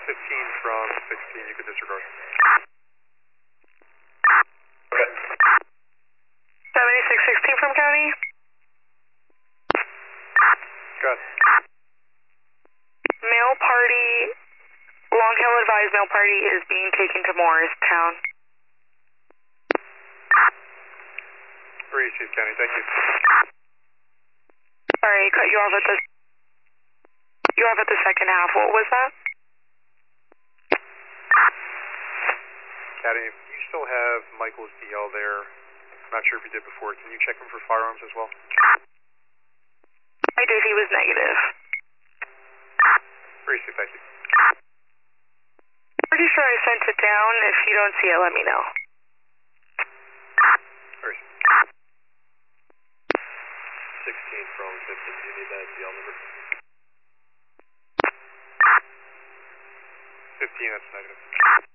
15 from 16, you could disregard. Okay. 7616 from County. Go ahead. Mail party, Long Hill advised mail party is being taken to Morristown. Received, County, thank you. Sorry, cut you off at the second half. What was that? County, you still have Michael's DL there. I'm not sure if you did before. Can you check him for firearms as well? I did, he was negative. Received, thank you. Pretty sure I sent it down. If you don't see it, let me know. Received. 16 from 15, you need that DL number? 15, that's negative.